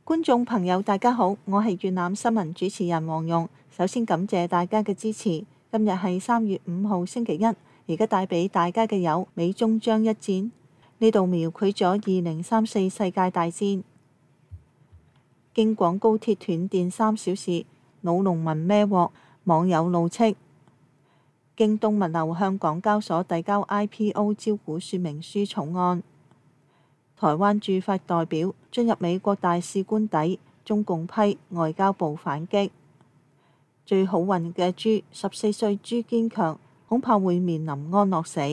觀眾朋友大家好，我係粵覽新聞主持人黃蓉。首先感謝大家嘅支持。今日係3月5號星期一，而家帶俾大家嘅有美中將一戰，呢度描繪咗2034世界大戰。京廣高鐵斷電3小時，老農民孭鑊，網友怒斥。京東物流向港交所遞交 IPO 招股說明書草案。台灣駐法代表進入美國大使官邸，中共批，外交部反擊。最好運嘅豬，14歲朱堅強，恐怕會面臨安樂死。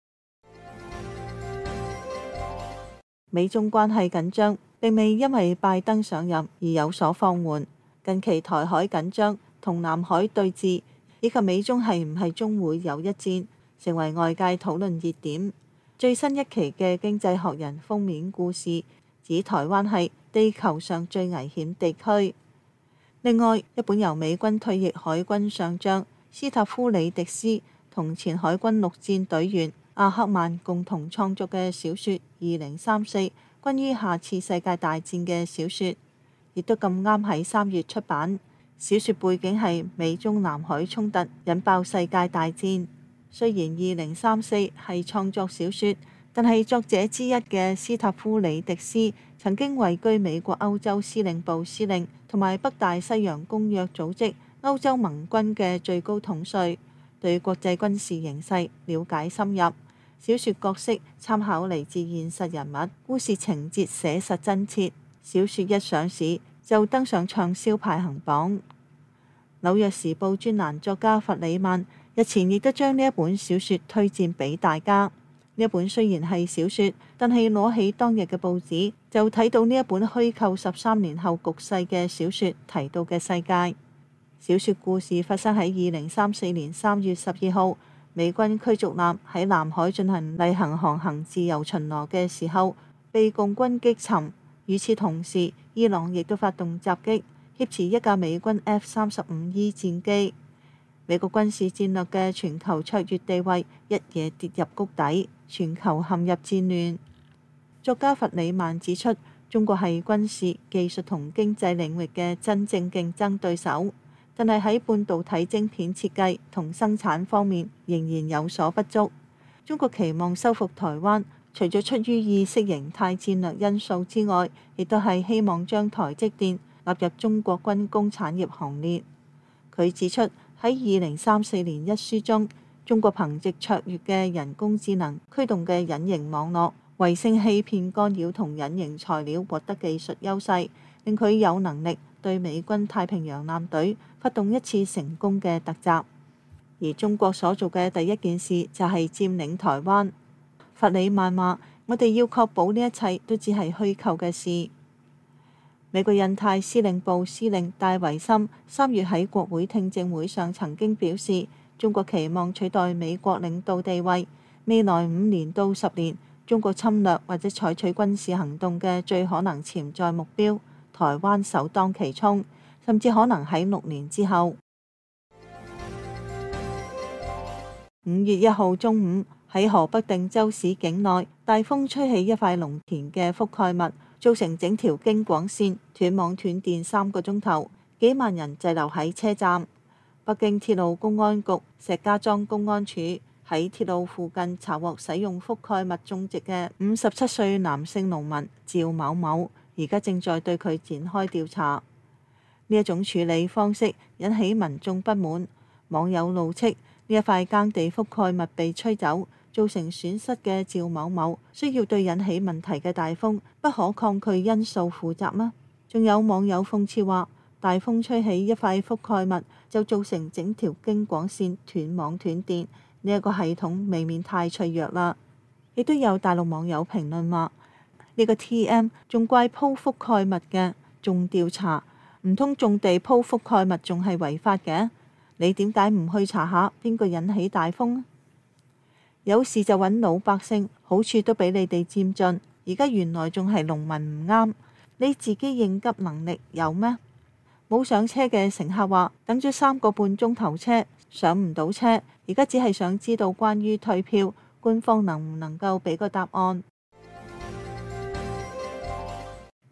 美中關係緊張，並未因為拜登上任而有所放緩。近期台海緊張同南海對峙，以及美中係唔係終會有一戰，成為外界討論熱點。最新一期嘅《經濟學人》封面故事指台灣係地球上最危險地區。另外，一本由美軍退役海軍上將斯塔夫里迪斯同前海軍陸戰隊員阿克曼共同創作嘅小說《2034》，關於下次世界大戰嘅小說，亦都咁啱喺3月出版。小說背景係美中南海衝突引爆世界大戰。雖然2034係創作小說，但係作者之一嘅斯塔夫里迪斯曾經位居美國歐洲司令部司令同埋北大西洋公約組織歐洲盟軍嘅最高統帥，對國際軍事形勢了解深入。小說角色參考嚟自現實人物，故事情節寫實真切。小說一上市就登上暢銷排行榜。紐約時報專欄作家弗里曼日前亦都將呢一本小說推薦俾大家。呢一本雖然係小說，但係攞起當日嘅報紙就睇到呢一本虛構13年後局勢嘅小說提到嘅世界。小說故事發生喺2034年3月12號，美軍驅逐艦喺南海進行例行航行自由巡邏嘅時候，被共軍擊沉。與此同時，伊朗亦都發動襲擊，挾持一架美軍 F-35E 戰機。美國軍事戰略嘅全球卓越地位一夜跌入谷底，全球陷入戰亂。作家弗里曼指出，中國係軍事、技術同經濟領域嘅真正競爭對手，但係喺半導體晶片設計同生產方面仍然有所不足。中國期望收復台灣，除咗出於意識形態戰略因素之外，亦都係希望將台積電納入中國軍工產業行列。佢指出，喺2034年一書中，中國憑藉卓越嘅人工智能驅動嘅隱形網絡、衛星欺騙干擾同隱形材料獲得技術優勢，令佢有能力對美軍太平洋艦隊發動一次成功嘅突襲。而中國所做嘅第一件事就係佔領台灣。弗里曼話：我哋要確保呢一切都只係虛構嘅事。美國印太司令部司令戴維森3月喺國會聽證會上曾經表示，中國期望取代美國領導地位。未來5年到10年，中國侵略或者採取軍事行動嘅最可能潛在目標，台灣首當其衝，甚至可能喺6年之後。5月1號中午，喺河北定州市境內，大風吹起一塊農田嘅覆蓋物，造成整條京廣線斷網斷電3個鐘頭，幾萬人滯留喺車站。北京鐵路公安局、石家莊公安處喺鐵路附近查獲使用覆蓋物種植嘅57歲男性農民趙某某，而家正在對佢展開調查。呢一種處理方式引起民眾不滿，網友怒斥呢一塊耕地覆蓋物被吹走，造成損失嘅趙某某需要對引起問題嘅大風不可抗拒因素負責嗎？仲有網友諷刺話，大風吹起一塊覆蓋物就造成整條京廣線斷網斷電，呢一個系統未免太脆弱啦。亦都有大陸網友評論話，呢個 TM 仲怪鋪覆蓋物嘅，仲調查，唔通種地鋪覆蓋物仲係違法嘅？你點解唔去查下邊個引起大風？有事就揾老百姓，好處都俾你哋佔盡。而家原來仲係農民唔啱，你自己應急能力有咩？冇上車嘅乘客話，等咗3個半鐘頭車，上唔到車，而家只係想知道關於退票，官方能唔能夠俾個答案？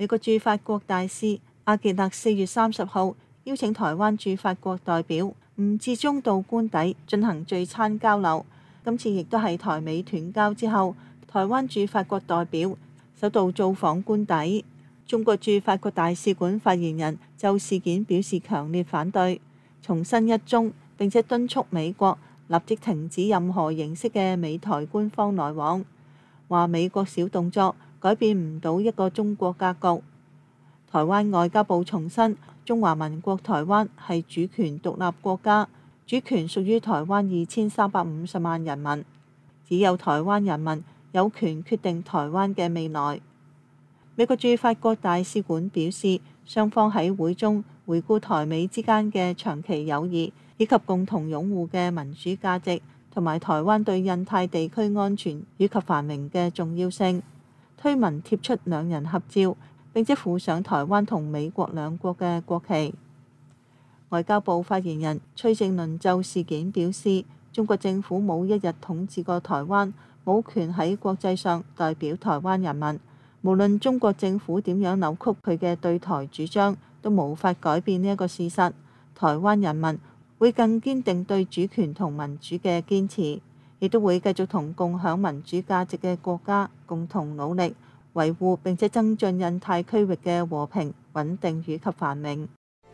美國駐法國大使阿傑勒4月30號邀請台灣駐法國代表吳志忠到官邸進行聚餐交流。今次亦都係台美斷交之後，台灣駐法國代表首度造訪官邸。中國駐法國大使館發言人就事件表示強烈反對，重申一中，並且敦促美國立即停止任何形式嘅美台官方來往，話美國小動作改變唔到一個中國格局。台灣外交部重申，中華民國台灣係主權獨立國家，主權屬於台灣2350萬人民，只有台灣人民有權決定台灣嘅未來。美國駐法國大使館表示，雙方喺會中回顧台美之間嘅長期友誼，以及共同擁護嘅民主價值，同埋台灣對印太地區安全以及繁榮嘅重要性。推文貼出兩人合照，並且附上台灣同美國兩國嘅國旗。外交部發言人崔正倫就事件表示，中國政府冇一日統治過台灣，冇權喺國際上代表台灣人民。無論中國政府點樣扭曲佢嘅對台主張，都無法改變呢一個事實。台灣人民會更堅定對主權同民主嘅堅持，亦都會繼續同共享民主價值嘅國家共同努力，維護並且增進印太區域嘅和平、穩定與及繁榮。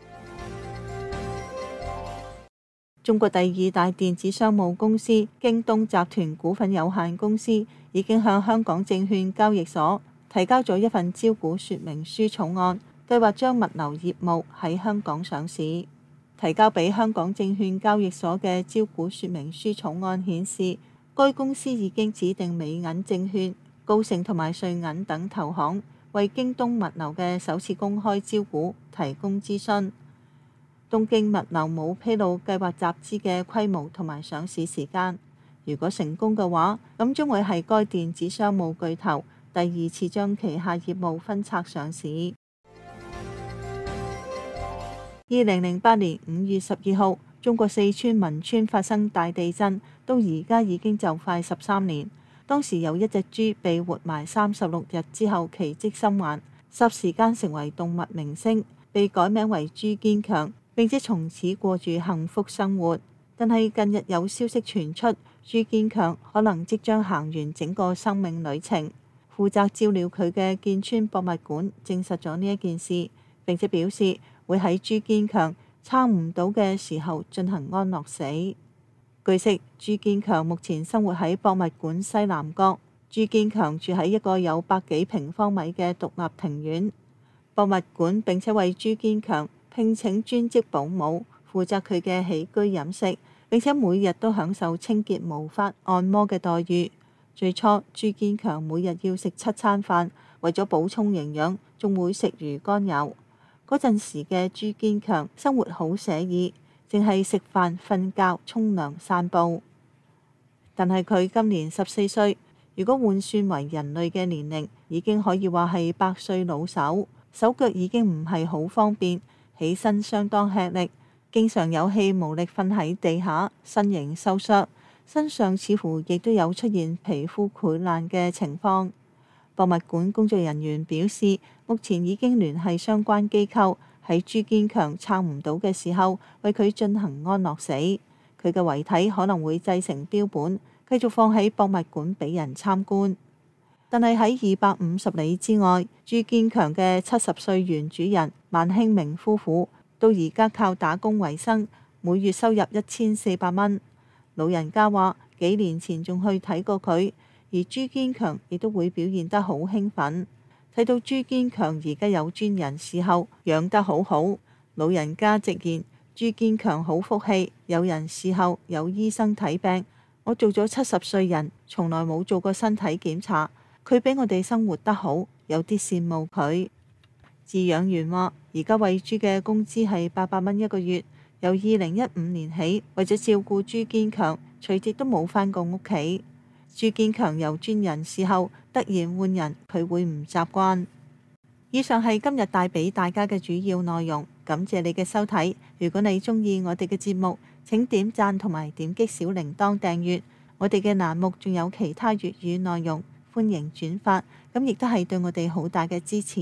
中國第二大電子商務公司京東集團股份有限公司已經向香港證券交易所提交咗一份招股說明書草案，計劃將物流業務喺香港上市。提交俾香港證券交易所嘅招股說明書草案顯示，該公司已經指定美銀證券、高盛同埋瑞銀等投行為京東物流嘅首次公開招股提供諮詢。東京物流冇披露計劃集資嘅規模同埋上市時間。如果成功嘅話，咁將會係該電子商務巨頭第二次將旗下業務分拆上市。2008年5月12號，中國四川汶川發生大地震，到而家已經就快13年。當時有一隻豬被活埋36日之後奇蹟生還，霎時間成為動物明星，被改名為豬堅強，並且從此過住幸福生活。但係近日有消息傳出，豬堅強可能即將行完整個生命旅程。負責照料佢嘅建川博物館證實咗呢一件事，並且表示會喺豬堅強撐唔到嘅時候進行安樂死。據悉，豬堅強目前生活喺博物館西南角。豬堅強住喺一個有100幾平方米嘅獨立庭院。博物館並且為豬堅強聘請專職保姆，負責佢嘅起居飲食，並且每日都享受清潔毛髮、按摩嘅待遇。最初，豬堅強每日要食7餐飯，為咗補充營養，仲會食魚肝油。嗰陣時嘅豬堅強生活好寫意，淨係食飯、瞓覺、沖涼、散步。但係佢今年14歲，如果換算為人類嘅年齡，已經可以話係100歲老手，手腳已經唔係好方便，起身相當吃力，經常有氣無力瞓喺地下，身形瘦削。身上似乎亦都有出現皮膚潰爛嘅情況。博物館工作人員表示，目前已經聯繫相關機構，喺豬堅強撐唔到嘅時候，為佢進行安樂死。佢嘅遺體可能會製成標本，繼續放喺博物館俾人參觀。但係喺250里之外，豬堅強嘅70歲原主人萬興明夫婦到而家靠打工為生，每月收入1400蚊。老人家話幾年前仲去睇過佢，而豬堅強亦都會表現得好興奮。睇到豬堅強而家有專人伺候，養得好好。老人家直言，豬堅強好福氣，有人伺候，有醫生睇病。我做咗70歲人，從來冇做過身體檢查。佢比我哋生活得好，有啲羨慕佢。飼養員話，而家餵豬嘅工資係800蚊一個月。由2015年起，為咗照顧豬堅強，隨即都冇返過屋企。豬堅強由專人伺候，突然換人，佢會唔習慣。以上係今日帶俾大家嘅主要內容，感謝你嘅收睇。如果你鍾意我哋嘅節目，請點讚同埋點擊小鈴鐺訂閱。我哋嘅欄目仲有其他粵語內容，歡迎轉發，咁亦都係對我哋好大嘅支持。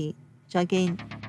再見。